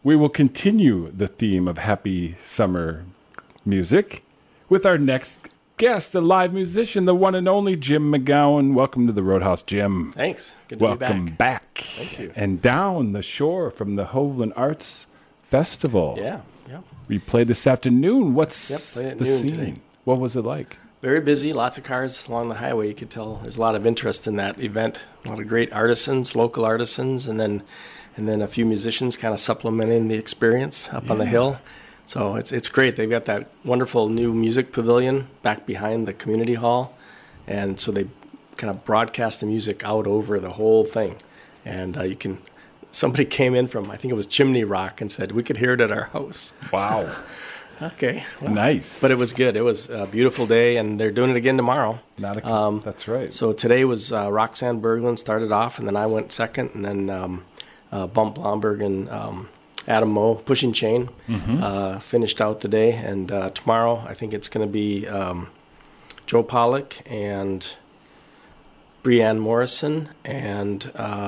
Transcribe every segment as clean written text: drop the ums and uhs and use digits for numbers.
we will continue the theme of happy summer music with our next guest, the live musician, the one and only Jim McGowan. Welcome to the Roadhouse, Jim. Thanks. Good to be back. Welcome back. Thank you. And down the shore from the Hovland Arts Festival. Yeah. We played this afternoon. What's played at the noon scene? today. What was it like? Very busy. Lots of cars along the highway. You could tell there's a lot of interest in that event. A lot of great artisans, local artisans, and then a few musicians kind of supplementing the experience up on the hill. So it's great. They've got that wonderful new music pavilion back behind the community hall, and so they kind of broadcast the music out over the whole thing. And somebody came in from, I think it was Chimney Rock, and said, we could hear it at our house. Wow. Okay. Well, Nice. But it was good. It was a beautiful day, and they're doing it again tomorrow. That's right. So today was Roxanne Berglund started off, and then I went second, and then Bump Blomberg and Adam Moe, Pushing Chain, finished out the day. And tomorrow, I think it's going to be Joe Pollock and Breanne Morrison and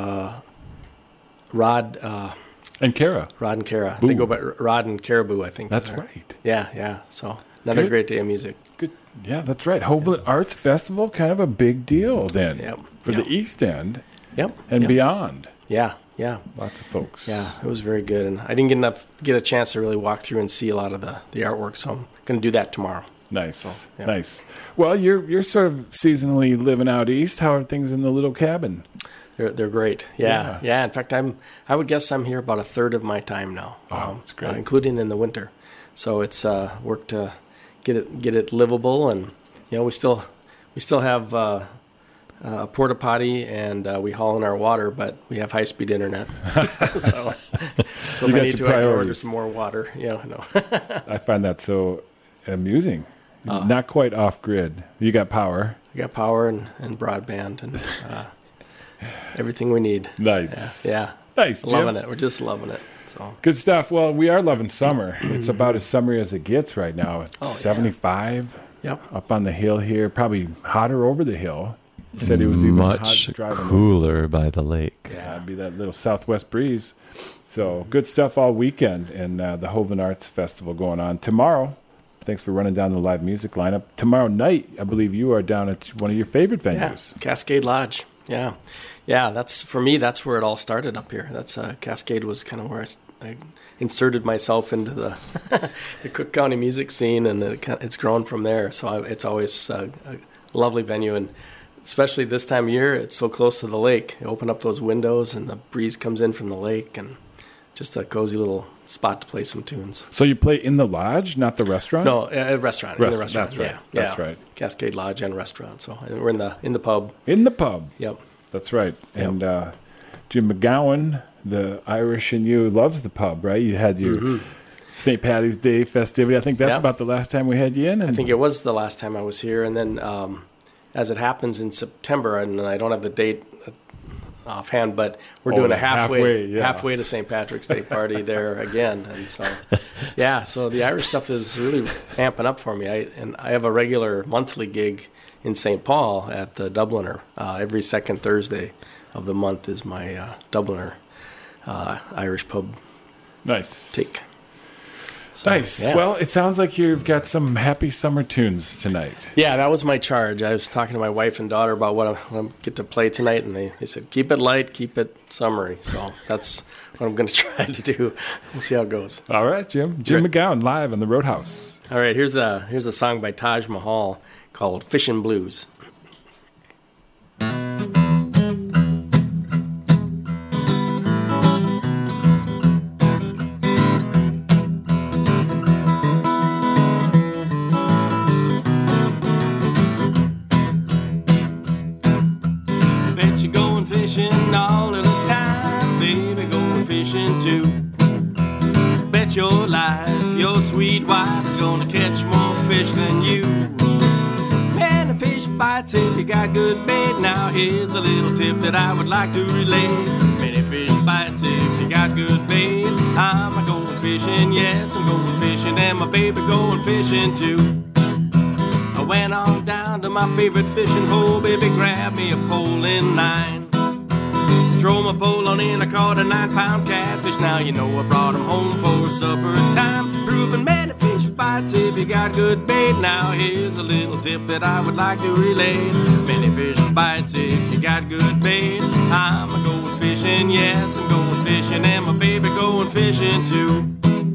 Rod and Kara. and Kara. Boo. They go by Rod and Caribou, I think. That's right. Yeah. So another great day of music. Good. Yeah, that's right. Hovland Arts Festival, kind of a big deal then for Yep. the East End Yep. and beyond. Yeah. Lots of folks. Yeah, it was very good, and I didn't get a chance to really walk through and see a lot of the artwork, so I'm going to do that tomorrow. Nice. So, yeah. Nice. Well, you're sort of seasonally living out east. How are things in the little cabin? They're great. Yeah. In fact, I would guess I'm here about a third of my time now. Oh, that's great. Including in the winter. So it's work to get it livable, and we still have a porta potty, and we haul in our water, but we have high-speed internet. so if I need to, I can order some more water. I find that so amusing. Not quite off-grid. You got power. We got power and broadband and everything we need. Nice. Yeah. Nice, Jim. Loving it. We're just loving it. So Good stuff. Well, we are loving summer. It's about as summery as it gets right now. It's 75 up on the hill here. Probably hotter over the hill. He said it was even much hot driving cooler by the lake. Yeah, it'd be that little southwest breeze. So good stuff all weekend, and the Hovland Arts Festival going on tomorrow. Thanks for running down the live music lineup. Tomorrow night, I believe you are down at one of your favorite venues. Yeah, Cascade Lodge. Yeah. That's for me. That's where it all started up here. That's Cascade was kind of where I inserted myself into the the Cook County music scene, and it's grown from there. So it's always a lovely venue, and especially this time of year, it's so close to the lake. You open up those windows, and the breeze comes in from the lake, and just a cozy little spot to play some tunes. So you play in the lodge, not the restaurant? No, a restaurant. In the restaurant. That's right. Yeah. That's right. Cascade Lodge and restaurant. So we're in the pub. In the pub. Yep. That's right. Yep. And Jim McGowan, the Irish in you, loves the pub, right? You had your St. Paddy's Day festivity. I think that's about the last time we had you in. I think it was the last time I was here. And then as it happens in September, and I don't have the date offhand, but we're doing a halfway to St. Patrick's Day party there again. And so, so the Irish stuff is really amping up for me. I have a regular monthly gig in St. Paul at the Dubliner. Every second Thursday of the month is my Dubliner Irish pub take. So, nice. Yeah. Well, it sounds like you've got some happy summer tunes tonight. Yeah, that was my charge. I was talking to my wife and daughter about what I get to play tonight, and they said, keep it light, keep it summery. So that's what I'm going to try to do. We'll see how it goes. All right, Jim. Jim McGowan live on the Roadhouse. All right, here's a song by Taj Mahal called Fishin' Blues. Your life, your sweet wife is gonna catch more fish than you. Man, a fish bites if you got good bait. Now here's a little tip that I would like to relay. Many fish bites if you got good bait. I'm a going fishing, yes, I'm going fishing, and my baby going fishing too. I went on down to my favorite fishing hole, baby, grab me a pole in 9. Throw my pole on in, I caught a 9-pound catfish. Now you know I brought him home for supper time. Proving many fish bites if you got good bait. Now here's a little tip that I would like to relay. Many fish bites if you got good bait. I'm going fishing, yes, I'm going fishing, and my baby going fishing too.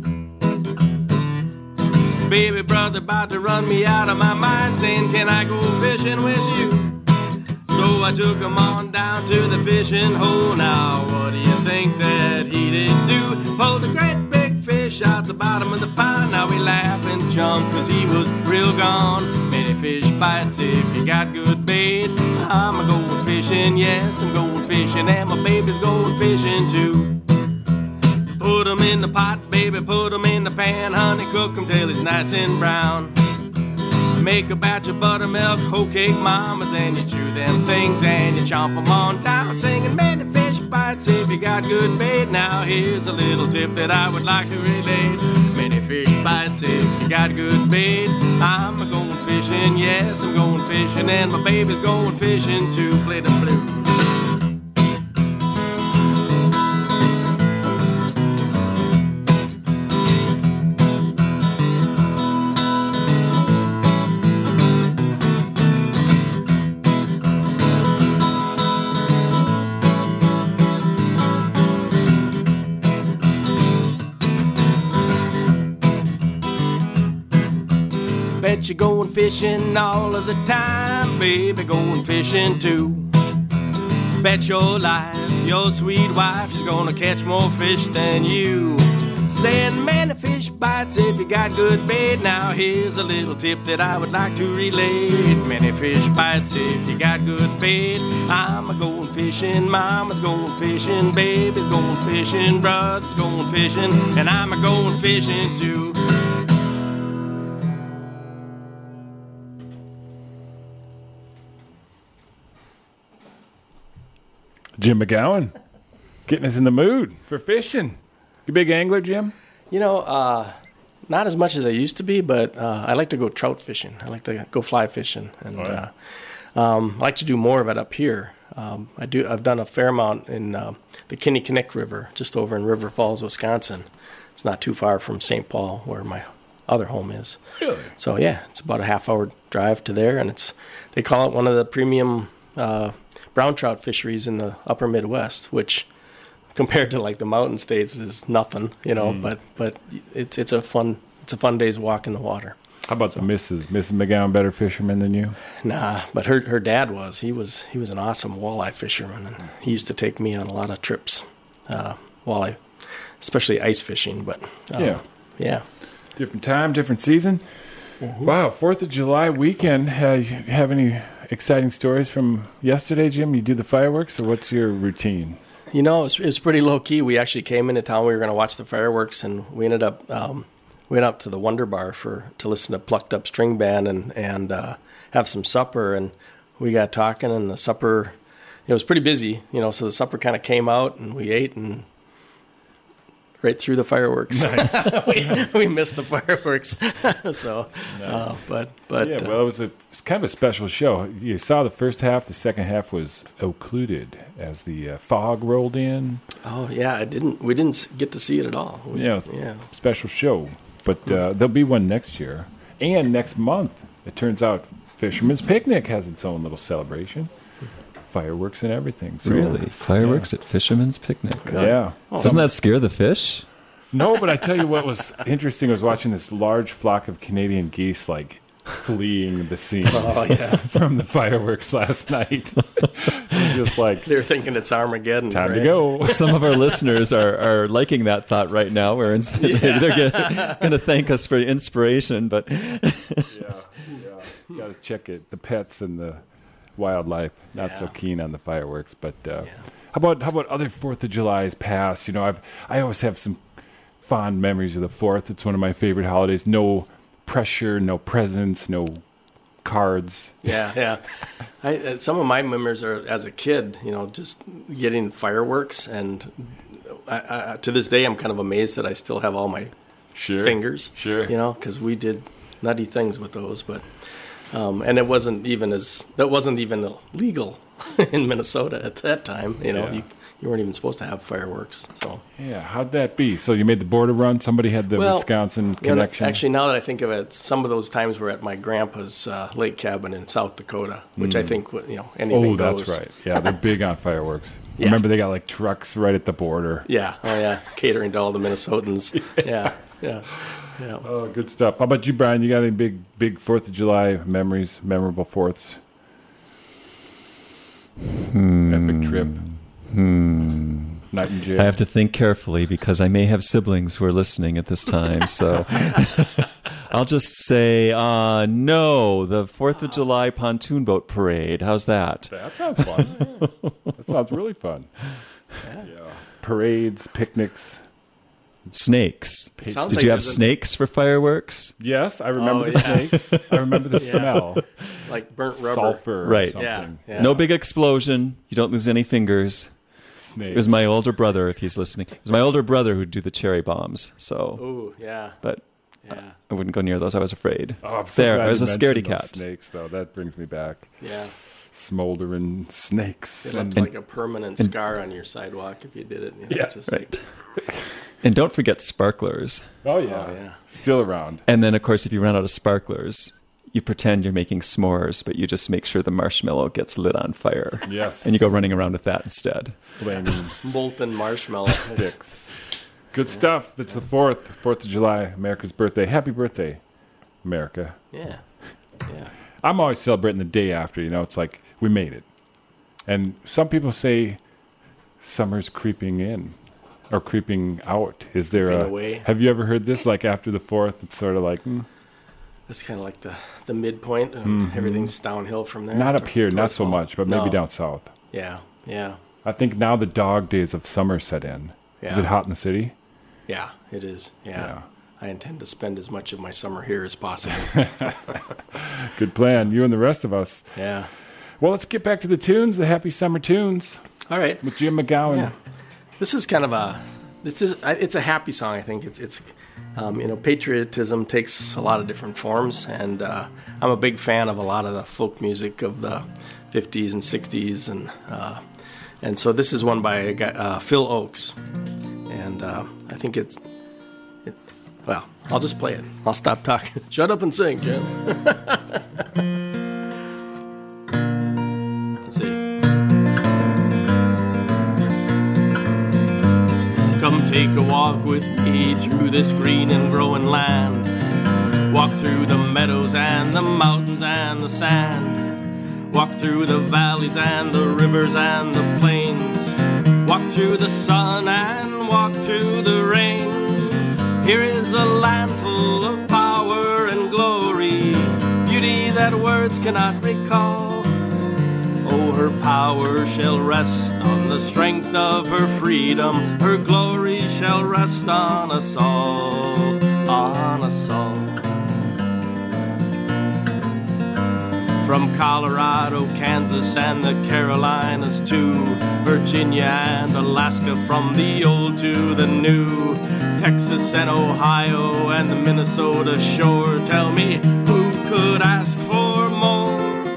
Baby brother about to run me out of my mind, saying, can I go fishing with you? So I took him on down to the fishing hole. Now what do you think that he did do? Pulled a great big fish out the bottom of the pond. Now we laugh and jump cause he was real gone. Many fish bites if you got good bait. I'm going fishing, yes, I'm going fishing, and my baby's going fishing too. Put him in the pot, baby, put him in the pan. Honey, cook him till he's nice and brown. Make a batch of buttermilk, whole cake mamas, and you chew them things and you chomp them on down. Singing many fish bites if you got good bait. Now here's a little tip that I would like to relate. Many fish bites if you got good bait. I'm going fishing, yes, I'm going fishing, and my baby's going fishing to play the blues. Bet you're going fishing all of the time, baby, going fishing too. Bet your life, your sweet wife, she's gonna catch more fish than you. Saying many fish bites if you got good bait. Now here's a little tip that I would like to relate. Many fish bites if you got good bait. I'm going fishing, mama's going fishing, baby's going fishing, brother's going fishing, and I'm going fishing too. Jim McGowan, getting us in the mood for fishing. You a big angler, Jim? You know, not as much as I used to be, but I like to go trout fishing. I like to go fly fishing, and I like to do more of it up here. I've done a fair amount in the Kinnickinnick River, just over in River Falls, Wisconsin. It's not too far from St. Paul, where my other home is. Really? So yeah, it's about a half-hour drive to there, and they call it one of the premium brown trout fisheries in the upper Midwest, which compared to like the mountain states is nothing, you know. But it's a fun day's walk in the water. How about the Mrs. McGowan, better fisherman than you? Nah, but her dad was. He was an awesome walleye fisherman, and he used to take me on a lot of trips, walleye, especially ice fishing. But yeah, different time, different season. Mm-hmm. Wow, 4th of July weekend. Have any exciting stories from yesterday, Jim? You do the fireworks, or what's your routine? You know, it was pretty low key. We actually came into town. We were going to watch the fireworks, and we ended up went up to the Wonder Bar to listen to Plucked Up String Band and have some supper. And we got talking, and the supper, it was pretty busy, you know. So the supper kind of came out, and we ate and right through the fireworks. Nice. we missed the fireworks. So, nice. But yeah, well, it's kind of a special show. You saw the first half. The second half was occluded as the fog rolled in. Oh yeah, we didn't get to see it at all. Special show. But there'll be one next year and next month. It turns out Fisherman's Picnic has its own little celebration. Fireworks and everything. So, really? Fireworks at Fisherman's Picnic? Yeah. Oh. Doesn't that scare the fish? No, but I tell you what was interesting. I was watching this large flock of Canadian geese, like, fleeing the scene from the fireworks last night. It was just like... They're thinking it's Armageddon. Time to go. Some of our listeners are liking that thought right now. Where they're going to thank us for inspiration, but... Yeah. Got to check it. The pets and the... wildlife not so keen on the fireworks, but how about other 4th of July's past? You know, I always have some fond memories of the 4th. It's one of my favorite holidays. No pressure, no presents, no cards. Yeah. Some of my memories are as a kid, you know, just getting fireworks, and I, to this day I'm kind of amazed that I still have all my fingers. Sure. You know, because we did nutty things with those, but. And it wasn't even legal in Minnesota at that time. You know, you weren't even supposed to have fireworks. So yeah, how'd that be? So you made the border run? Somebody had the Wisconsin connection? Actually, now that I think of it, some of those times were at my grandpa's lake cabin in South Dakota, which I think, anything goes. That's right. Yeah, they're big on fireworks. Yeah. Remember, they got like trucks right at the border. Yeah. Oh, yeah. Catering to all the Minnesotans. Yeah. Oh, good stuff. How about you, Brian? You got any big 4th of July memories, memorable 4ths? Epic trip? Night in jail? I have to think carefully because I may have siblings who are listening at this time. So I'll just say, no, the 4th of July pontoon boat parade. How's that? That sounds fun. That sounds really fun. Yeah. Parades, picnics. Snakes. Did you have snakes for fireworks? Yes, I remember the snakes. I remember the smell. Like burnt rubber. Sulfur right. or something. Yeah. No big explosion. You don't lose any fingers. Snakes. It was my older brother, if he's listening. It was my older brother who'd do the cherry bombs. So, Ooh, yeah. But I wouldn't go near those. I was afraid. Oh, I'm so glad I was you a scaredy mentioned those cat. Snakes, though. That brings me back. Yeah. Smoldering snakes. It left like a permanent scar on your sidewalk if you did it. Right. And don't forget sparklers. Oh, yeah. Still around. And then, of course, if you run out of sparklers, you pretend you're making s'mores, but you just make sure the marshmallow gets lit on fire. Yes. And you go running around with that instead. Flaming molten marshmallow sticks. Good stuff. That's the 4th of July, America's birthday. Happy birthday, America. Yeah. I'm always celebrating the day after. It's like we made it. And some people say summer's creeping in or creeping out. Is there have you ever heard this? Like after the 4th, it's sort of like... It's kind of like the midpoint, and everything's downhill from there. Not up here, not so much, but maybe down south. Yeah. I think now the dog days of summer set in. Yeah. Is it hot in the city? Yeah, it is. Yeah. I intend to spend as much of my summer here as possible. Good plan. You and the rest of us. Yeah. Well, let's get back to the tunes, the happy summer tunes. All right. With Jim McGowan. Yeah. This is kind of it's a happy song. I think it's patriotism takes a lot of different forms, and I'm a big fan of a lot of the folk music of the 50s and 60s, and so this is one by a guy, Phil Oakes, and I think well, I'll just play it. I'll stop talking. Shut up and sing, Jim. Let's see. Come take a walk with me through this green and growing land. Walk through the meadows and the mountains and the sand. Walk through the valleys and the rivers and the plains. Walk through the sun and walk through the rain. Here is a land full of power and glory, beauty that words cannot recall. Oh, her power shall rest on the strength of her freedom. Her glory shall rest on us all, on us all. From Colorado, Kansas, and the Carolinas to Virginia and Alaska, from the old to the new, Texas and Ohio and the Minnesota shore. Tell me, who could ask for more?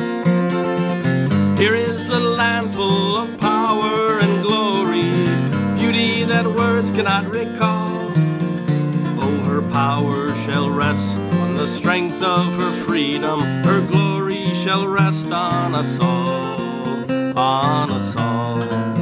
Here is a land full of power and glory, beauty that words cannot recall. Oh, her power shall rest on the strength of her freedom. Her glory shall rest on us all, on us all.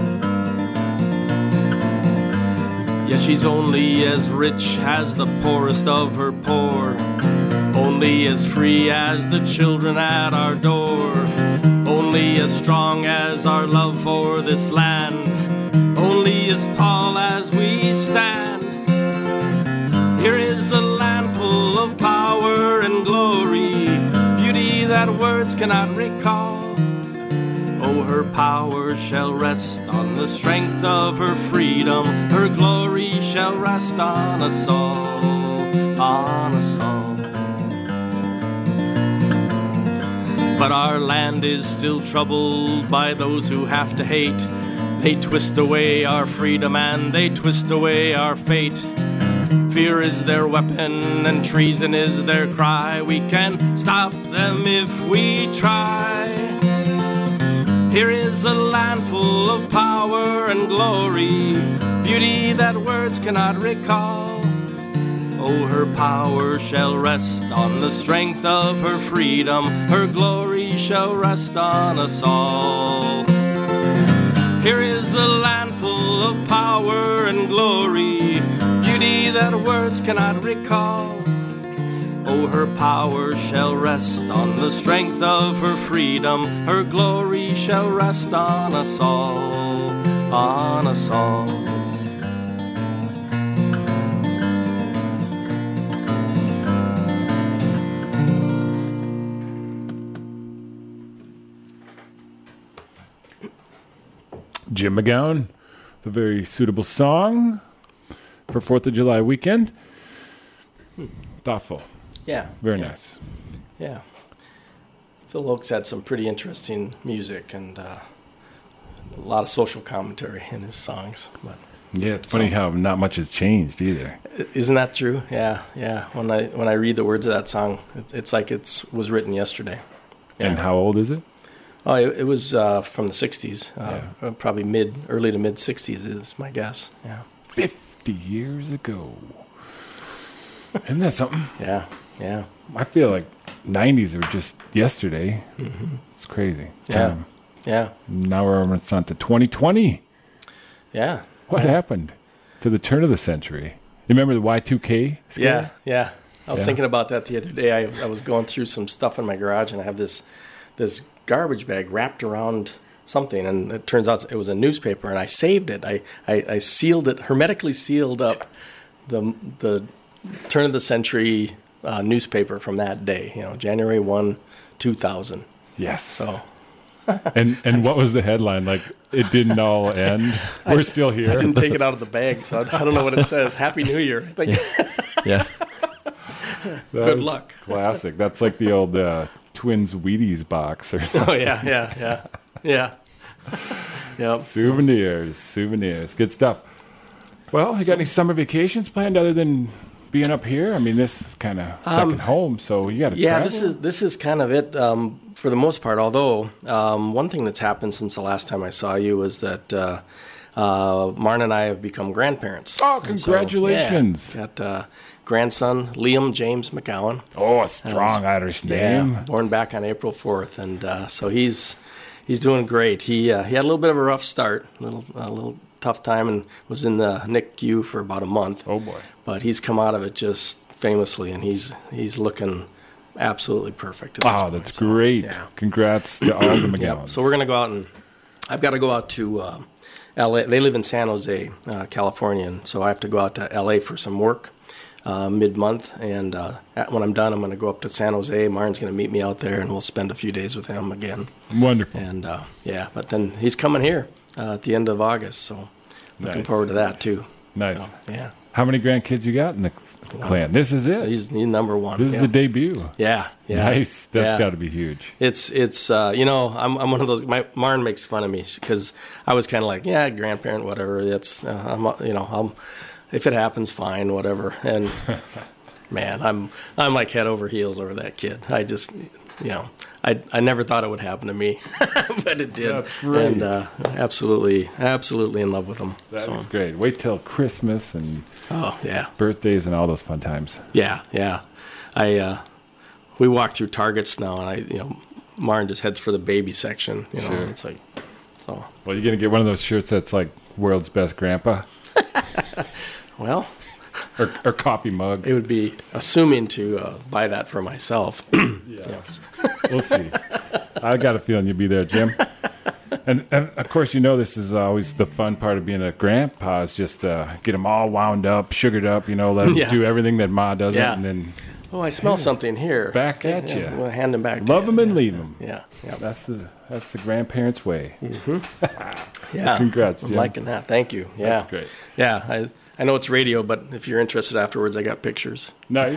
Yet she's only as rich as the poorest of her poor, only as free as the children at our door, only as strong as our love for this land, only as tall as we stand. Here is a land full of power and glory, beauty that words cannot recall. Oh, her power shall rest on the strength of her freedom. Her glory shall rest on us all, on us all. But our land is still troubled by those who have to hate. They twist away our freedom and they twist away our fate. Fear is their weapon and treason is their cry. We can stop them if we try. Here is a land full of power and glory, beauty that words cannot recall. Oh, her power shall rest on the strength of her freedom. Her glory shall rest on us all. Here is a land full of power and glory, beauty that words cannot recall. Oh, her power shall rest on the strength of her freedom. Her glory shall rest on us all, on us all. Jim McGowan, a very suitable song for 4th of July weekend. Thoughtful. Yeah. Very nice. Yeah. Phil Oakes had some pretty interesting music and a lot of social commentary in his songs. But yeah, it's funny how not much has changed either. Isn't that true? Yeah, yeah. When I read the words of that song, it's like it was written yesterday. Yeah. And how old is it? Oh, it was from the 60s. Probably early to mid 60s is my guess. Yeah. 50 years ago. Isn't that something? Yeah, yeah. I feel like 90s are just yesterday. Mm-hmm. It's crazy. Yeah, yeah. Now we're almost on to 2020. Yeah. What happened to the turn of the century? You remember the Y2K scare? Yeah. I was thinking about that the other day. I was going through some stuff in my garage, and I have this garbage bag wrapped around something, and it turns out it was a newspaper, and I saved it. I sealed it, hermetically sealed up the turn of the century newspaper from that day, January 1, 2000. Yes. So. and what was the headline? Like, it didn't all end? We're still here. I didn't take it out of the bag, so I don't know what it says. Happy New Year, I think. Yeah. Good luck. Classic. That's like the old Twins Wheaties box or something. Oh, yeah. Yep. Souvenirs. Good stuff. Well, you got any summer vacations planned other than being up here? I mean, this is kind of second home, so you got to travel. Yeah, this is kind of it for the most part. Although one thing that's happened since the last time I saw you was that Marn and I have become grandparents. Oh, congratulations! So, got grandson Liam James McGowan. Oh, a strong Irish name. Yeah, born back on April 4th, and so he's doing great. He had a little bit of a rough start, a little tough time, and was in the NICU for about a month. Oh boy! But he's come out of it just famously, and he's looking absolutely perfect. That's great! Yeah. Congrats to all the McGowans. Yeah. So we're gonna go out, and I've got to go out to L.A. They live in San Jose, California, and so I have to go out to L.A. for some work mid-month. And when I'm done, I'm going to go up to San Jose. Marn's going to meet me out there, and we'll spend a few days with him again. Wonderful. And but then he's coming here at the end of August, so looking forward to that too. Nice. So, yeah. How many grandkids you got in the clan? This is it. He's number one. This is the debut. Yeah. Nice. That's got to be huge. It's I'm one of those. Marn makes fun of me because I was kind of like, grandparent, whatever. That's if it happens, fine, whatever. And man, I'm like head over heels over that kid. I just, I never thought it would happen to me, but it did. That's great. And absolutely in love with him. That's great. Wait till Christmas and birthdays and all those fun times. Yeah. We walk through Targets now, and Marn just heads for the baby section. Sure. It's like, so. Well, you're gonna get one of those shirts that's like "World's Best Grandpa." Well, or coffee mugs. It would be assuming to buy that for myself. We'll see. I got a feeling you'll be there, Jim. And of course, this is always the fun part of being a grandpa is just get them all wound up, sugared up, let them do everything that Ma does, and then. Oh, I smell something here. Back at you. We'll hand them back. Love them and leave them. Yeah. That's the grandparents' way. Mm-hmm. Yeah. Congrats, Jim. I'm liking that. Thank you. Yeah. That's great. Yeah. I know it's radio, but if you're interested afterwards, I got pictures. Nice.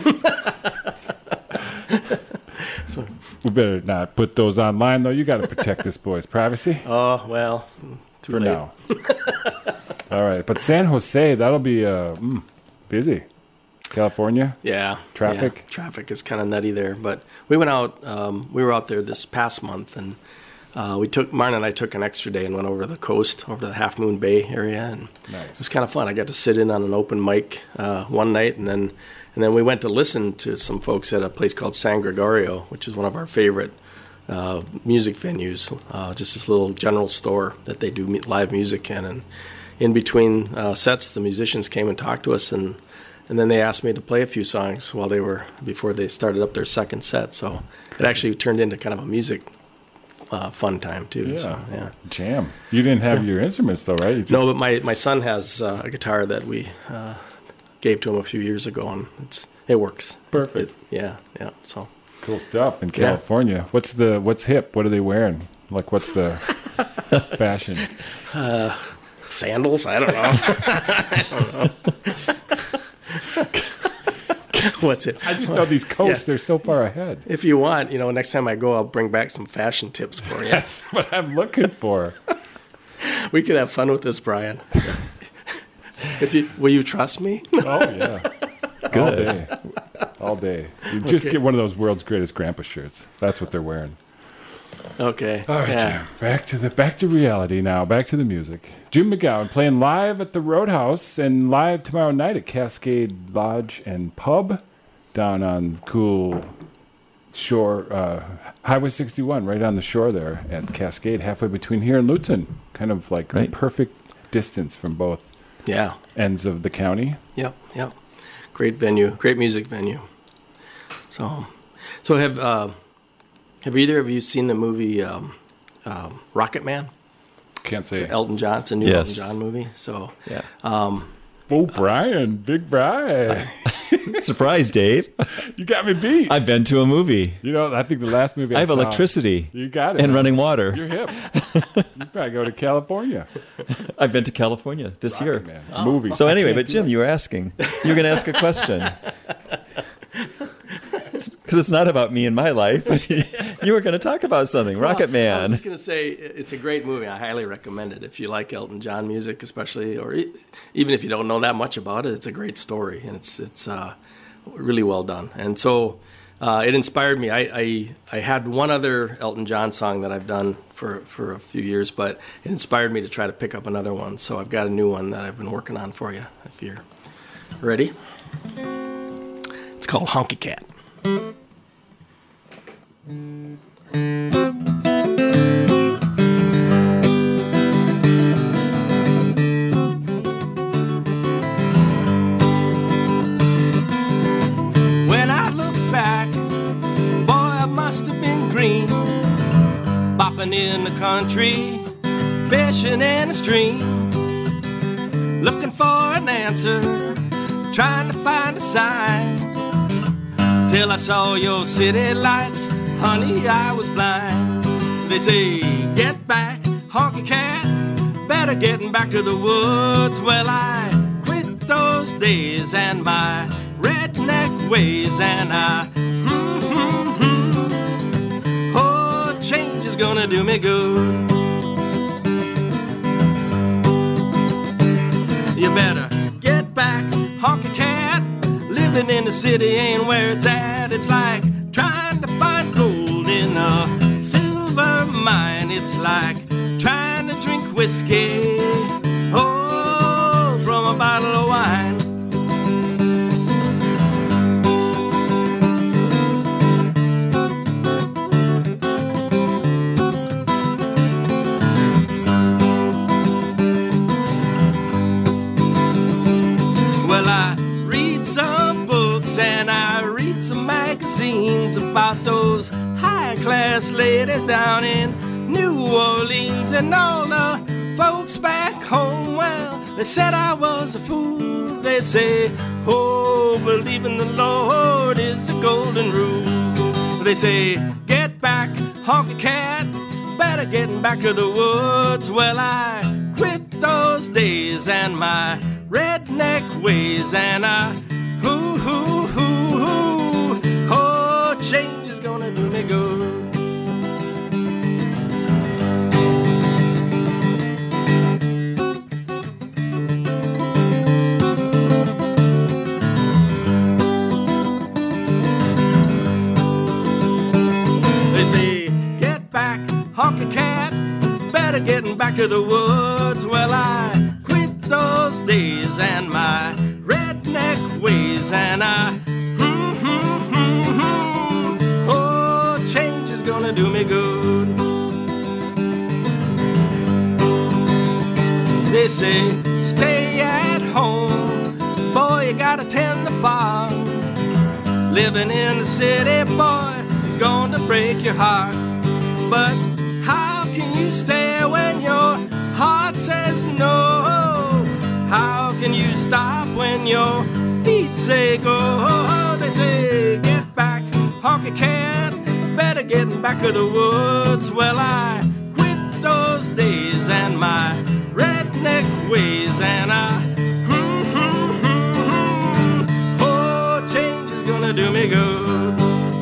So. We better not put those online, though. You got to protect this boy's privacy. Oh, well, for now. All right. But San Jose, that'll be busy. California? Yeah. Traffic? Yeah. Traffic is kind of nutty there. But we went out, we were out there this past month, and Martin and I took an extra day and went over the coast, over to the Half Moon Bay area, and it was kind of fun. I got to sit in on an open mic one night, and then we went to listen to some folks at a place called San Gregorio, which is one of our favorite music venues. Just this little general store that they do live music in, and in between sets, the musicians came and talked to us, and then they asked me to play a few songs before they started up their second set. So it actually turned into kind of a music fun time too. Yeah. So, yeah. Jam. You didn't have your instruments though, right? No, but my son has a guitar that we gave to him a few years ago, and it works. Perfect. Yeah. So cool stuff in California. Yeah. What's hip? What are they wearing? Like, what's the fashion? Sandals? I don't know. I don't know. What's it? I just know these coasts, they're so far ahead. If you want, next time I go, I'll bring back some fashion tips for you. That's what I'm looking for. We could have fun with this, Brian. Will you trust me? Oh, yeah. Good. All day. You just get one of those world's greatest grandpa shirts. That's what they're wearing. Okay. All right, Jim. Back to reality now. Back to the music. Jim McGowan playing live at the Roadhouse and live tomorrow night at Cascade Lodge and Pub down on cool shore, Highway 61, right on the shore there at Cascade, halfway between here and Lutzen. Kind of like the perfect distance from both ends of the county. Yep. Great venue, great music venue. So have either of you seen the movie Rocket Man? Can't say. Elton John. It's a new Elton John movie. So Brian, big Brian. Surprise, Dave. You got me beat. I've been to a movie. I think the last movie I have saw, electricity. You got it. And running water. You're hip. You probably go to California. I've been to California this year. Man. Movie. So anyway, but Jim, you were asking. You were going to ask a question. Because it's not about me and my life. You were going to talk about something. Rocket Man. I was just going to say, it's a great movie. I highly recommend it. If you like Elton John music, especially, or even if you don't know that much about it, it's a great story, and it's really well done. And so it inspired me. I had one other Elton John song that I've done for a few years, but it inspired me to try to pick up another one. So I've got a new one that I've been working on for you, if you're ready. It's called Honky Cat. When I look back, boy, I must have been green, bopping in the country, fishing in a stream, looking for an answer, trying to find a sign, till I saw your city lights. Honey, I was blind. They say, get back, honky cat, better getting back to the woods. Well, I quit those days and my redneck ways, and oh, change is gonna do me good. You better get back, honky cat, living in the city ain't where it's at. It's like trying to find gold in a silver mine. It's like trying to drink whiskey, oh, from a bottle of wine. Well, I read some books and I read some magazines about those high-class ladies down in New Orleans, and all the folks back home, well, they said I was a fool. They say, oh, believe in the Lord is the golden rule. They say, get back, honky cat, better getting back to the woods. Well, I quit those days and my redneck ways, and oh, change is gonna do me good. They say, get back, honky cat, better getting back to the woods. Well, I quit those days and my redneck ways, and oh, change is gonna do me good. They say, stay at home, boy, you gotta tend the farm. Living in the city, boy, is gonna break your heart. But how can you stay when your heart says no? How can you stop when your feet say go? They say, get back, honky cat, better get back to the woods. Well, I quit those days and my redneck ways, and oh, change is gonna do me good.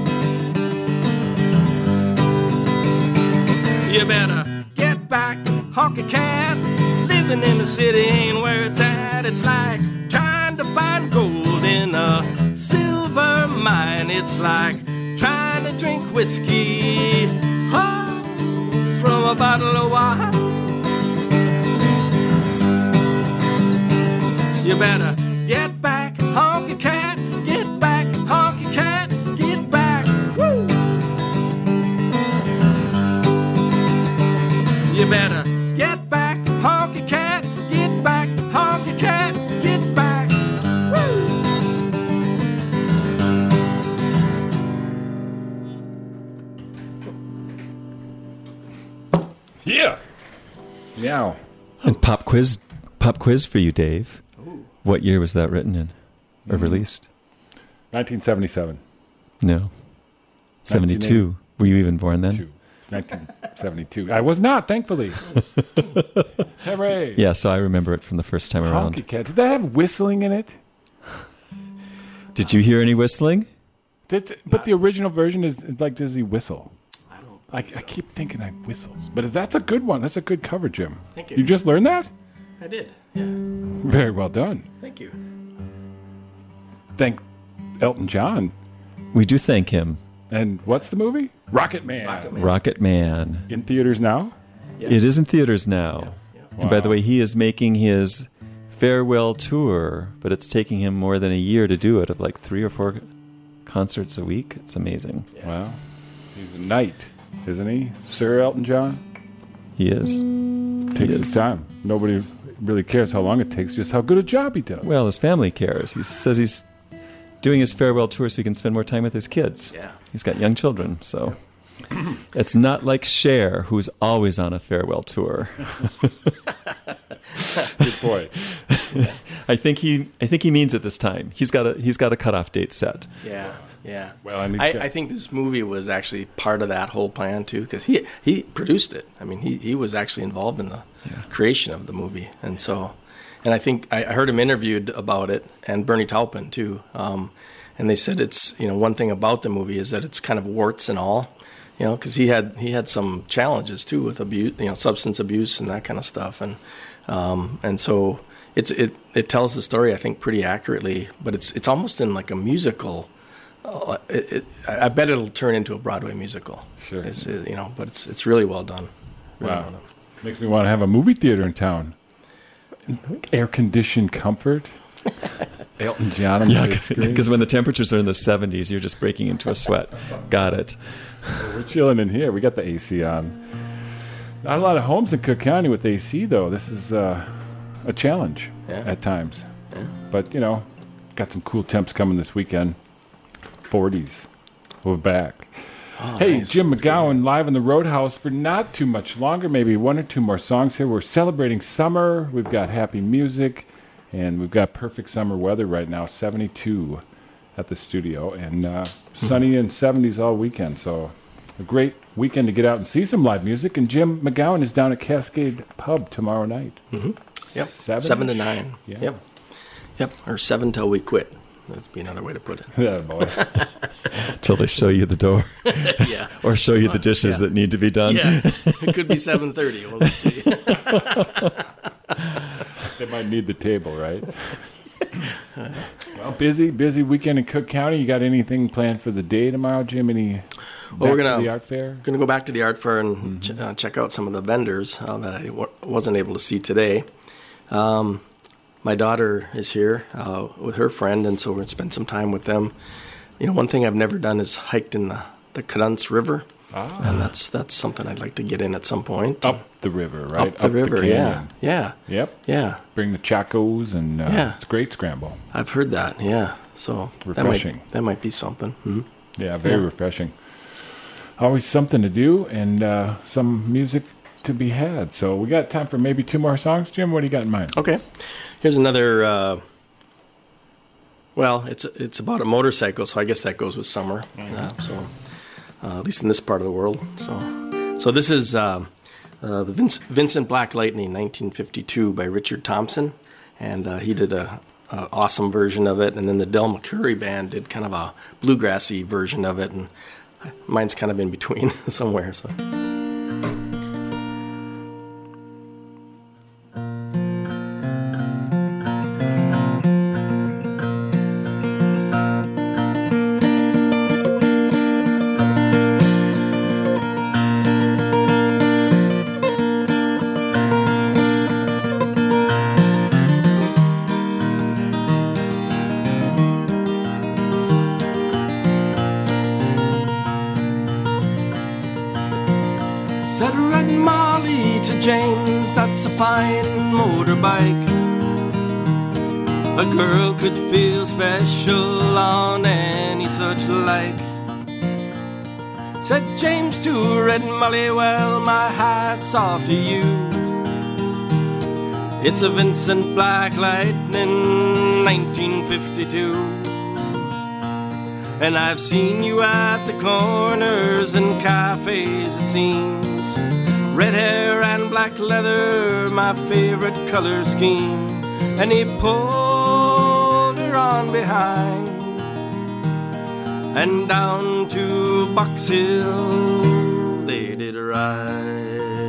You better get back, honky cat. Living in the city ain't where it's at. It's like trying to find gold in a silver mine. It's like trying to drink whiskey from a bottle of wine. You better get back, honky cat. Get back, honky cat. Get back. Woo! You better get back, honky cat. Get back, honky cat. Get back. Woo! Yeah. Meow. And pop quiz for you, Dave. Ooh. What year was that written in or released? 1977. No. 72. Were you even born then? 1972. I was not, thankfully. Hooray. Yeah, so I remember it from the first time around. Honky Cat. Did that have whistling in it? Did you hear any whistling? But the original version is like, does he whistle? I keep thinking I whistles. But that's a good one. That's a good cover, Jim. Thank you. You just learned that? I did, yeah. Very well done. Thank you. Thank Elton John. We do thank him. And what's the movie? Rocket Man. Rocket Man. In theaters now? Yeah. It is in theaters now. Yeah. Yeah. And by the way, he is making his farewell tour, but it's taking him more than a year to do it, of like 3 or 4 concerts a week. It's amazing. Yeah. Wow. He's a knight, isn't he? Sir Elton John? He is. Takes his time. Nobody really cares how long it takes, just how good a job he does. Well, his family cares. He says he's doing his farewell tour so he can spend more time with his kids. Yeah. He's got young children, so it's not like Cher, who's always on a farewell tour. Good boy. I think he means it this time. He's got a cutoff date set. Yeah. Yeah. Well, I think this movie was actually part of that whole plan too, because he produced it. I mean, he was actually involved in the creation of the movie, and I think I heard him interviewed about it, and Bernie Taupin too. And they said it's, one thing about the movie is that it's kind of warts and all, because he had some challenges too with abuse, substance abuse and that kind of stuff, and so it tells the story, I think, pretty accurately, but it's almost in like a musical. I bet it'll turn into a Broadway musical. Sure. But it's really well done. Really well done. Makes me want to have a movie theater in town. Air-conditioned comfort. Elton John on the big screen. Because when the temperatures are in the 70s, you're just breaking into a sweat. Got it. Well, we're chilling in here. We got the AC on. Not a lot of homes in Cook County with AC, though. This is a challenge at times. Yeah. But, got some cool temps coming this weekend. 40s. We're back. Oh, hey, nice. Jim McGowan live in the Roadhouse for not too much longer, maybe 1 or 2 more songs here. We're celebrating summer. We've got happy music, and we've got perfect summer weather right now, 72 at the studio, and sunny and 70s all weekend. So a great weekend to get out and see some live music. And Jim McGowan is down at Cascade Pub tomorrow night. Mm-hmm. Yep, 7 to 9. Yeah. Yep, or 7 till we quit. That'd be another way to put it. Yeah, boy. Till they show you the door. Yeah. Or show you the dishes that need to be done. Yeah. It could be 7:30. Well, let's see. They might need the table, right? Well, busy weekend in Cook County. You got anything planned for the day tomorrow, Jim? Well, we're to the art fair? Going to go back to the art fair and check out some of the vendors that I wasn't able to see today. My daughter is here with her friend, and so we're going to spend some time with them. You know, one thing I've never done is hiked in the Caduce River, and that's something I'd like to get in at some point. Up the river, right? Up the river, yeah. Yep. Yeah. Bring the Chacos, and it's a great scramble. I've heard that, yeah. So refreshing. That might be something. Mm-hmm. Yeah, very refreshing. Always something to do, and some music to be had. So we got time for maybe 2 more songs. Jim, what do you got in mind? Okay. Here's another... well, it's about a motorcycle, so I guess that goes with summer. At least in this part of the world. So this is the Vincent Black Lightning, 1952, by Richard Thompson, and he did a awesome version of it, and then the Del McCoury Band did kind of a bluegrassy version of it, and mine's kind of in between somewhere. So. Said Red Molly to James, that's a fine motorbike. A girl could feel special on any such like. Said James to Red Molly, well, my hat's off to you. It's a Vincent Black Lightning, 1952. And I've seen you at the corners and cafes, it seems. Red hair and black leather, my favorite color scheme. And he pulled her on behind, and down to Box Hill they did ride.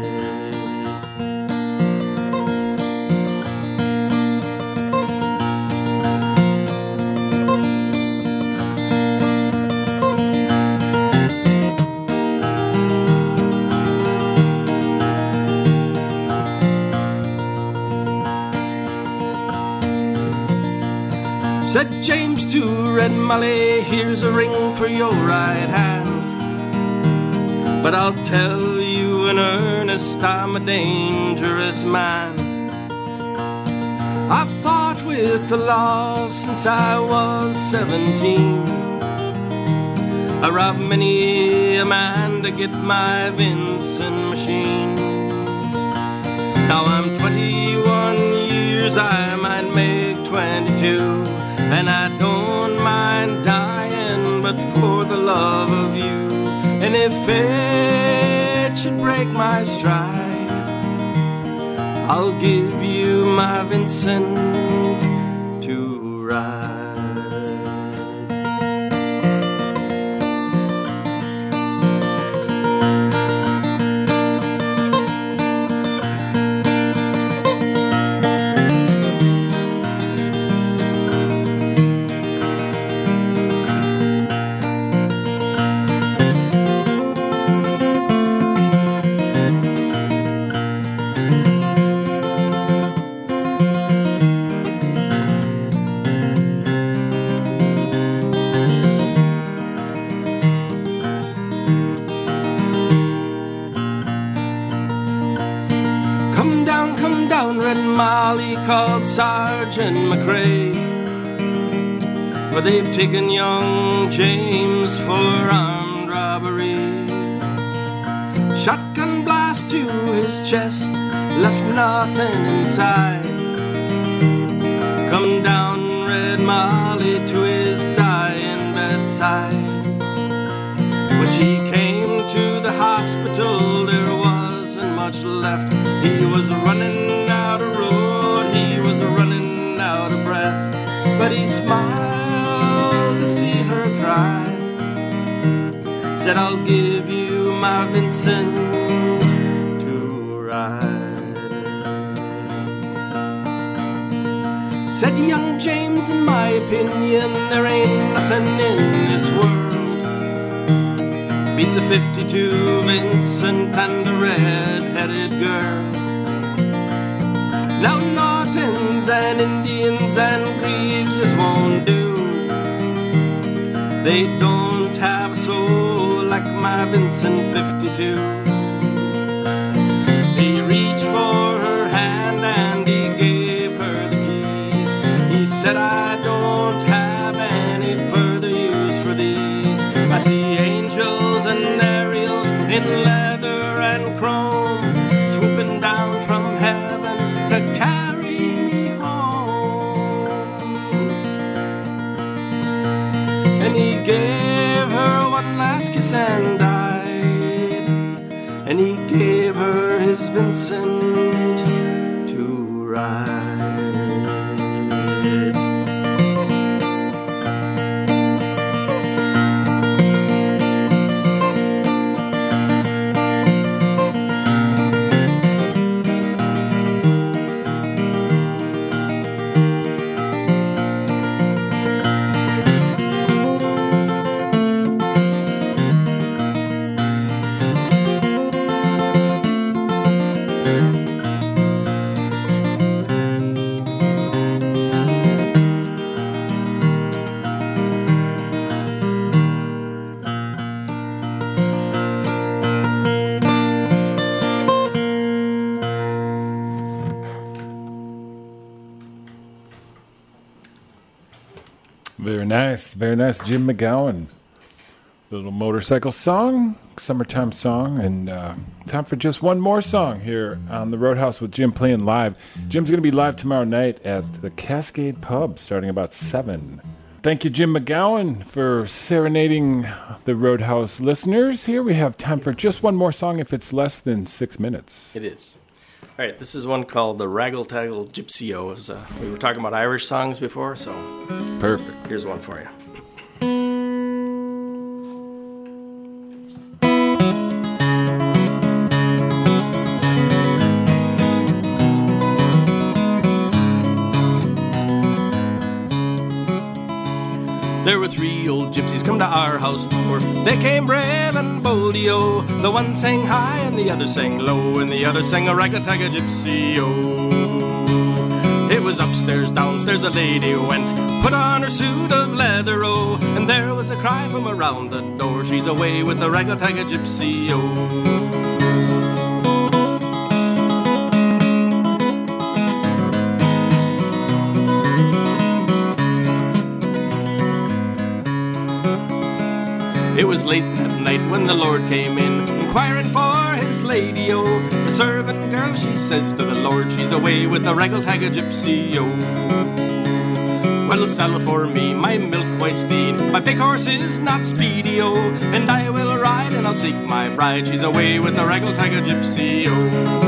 Said James to Red Molly, here's a ring for your right hand. But I'll tell you in earnest, I'm a dangerous man. I've fought with the law since I was 17. I robbed many a man to get my Vincent machine. Now I'm 21 years, I might make 22. And I don't mind dying, but for the love of you. And if fate should break my stride, I'll give you my Vincent to ride. Come down, Red Molly called Sergeant McRae, for they've taken young James for armed robbery. Shotgun blast to his chest, left nothing inside. Come down, Red Molly, to his dying bedside. When she came to the hospital, there wasn't much left. He was running out of road, he was running out of breath, but he smiled to see her cry. Said, I'll give you my Vincent to ride. Said young James, in my opinion, there ain't nothing in this world beats a 52 Vincent and a red-headed girl. Now Nortons and Indians and Greaves won't do. They don't have a soul like my Vincent 52. He reached for her hand and he gave her the keys. He said, I don't have any further use for these. I see angels and Ariels in leather and chrome, swooping down from heaven to carry me home. And he gave her one last kiss and died, and he gave her his Vincent to ride. Very nice, Jim McGowan. Little motorcycle song, summertime song, and time for just one more song here on the Roadhouse with Jim playing live. Jim's going to be live tomorrow night at the Cascade Pub starting about 7. Thank you, Jim McGowan, for serenading the Roadhouse listeners. Here we have time for just one more song if it's less than 6 minutes. It is. All right, this is one called the Raggle-Taggle Gypsy-O. We were talking about Irish songs before, so perfect. Here's one for you. There were 3 old gypsies come to our house door. They came brave and boldy-o. The one sang high and the other sang low, and the other sang a raggle-taggle gypsy-o. It was upstairs, downstairs a lady went, put on her suit of leather-o, and there was a cry from around the door, she's away with the raggle-taggle gypsy-o. It was late that night when the Lord came in, inquiring for his lady-o. The servant girl, she says to the Lord, she's away with the raggle-taggle gypsy-o. Well, sell for me my milk-white steed, my big horse is not speedy-o, and I will ride and I'll seek my bride, she's away with the raggle-taggle gypsy-o.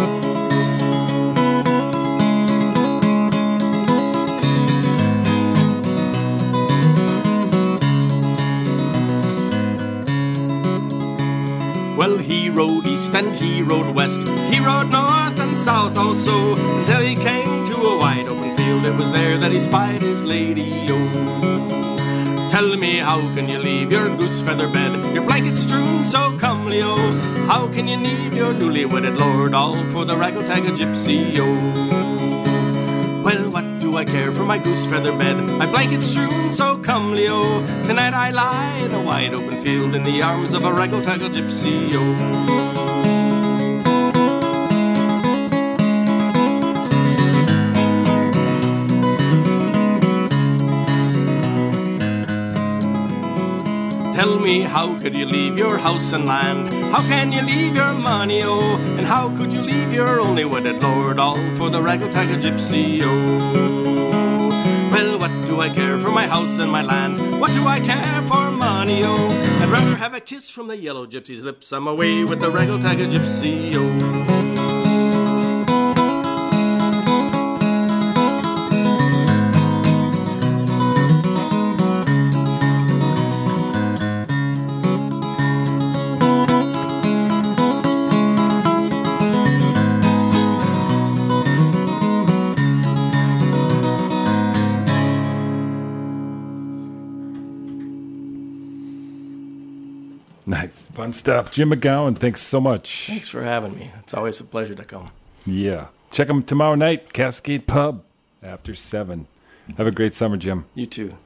Well, he rode east and he rode west, he rode north and south also, until he came to a wide open field. It was there that he spied his lady-o. Tell me, how can you leave your goose feather bed, your blanket strewn so comely-o? How can you leave your newly wedded lord, all for the raggle-taggle gypsy-o? Well, what do I care for my goose feather bed, my blanket strewn so comely-o? Tonight I lie in a wide open field in the arms of a raggle-taggle gypsy-o. Tell me, how could you leave your house and land? How can you leave your money-o? And how could you leave your only wedded lord, all for the raggle-taggle gypsy-o? Well, what do I care for my house and my land? What do I care for money-o? I'd rather have a kiss from the yellow gypsy's lips. I'm away with the raggle-taggle gypsy-o. Nice. Fun stuff. Jim McGowan, thanks so much. Thanks for having me. It's always a pleasure to come. Yeah. Check them tomorrow night, Cascade Pub, after 7. Have a great summer, Jim. You too.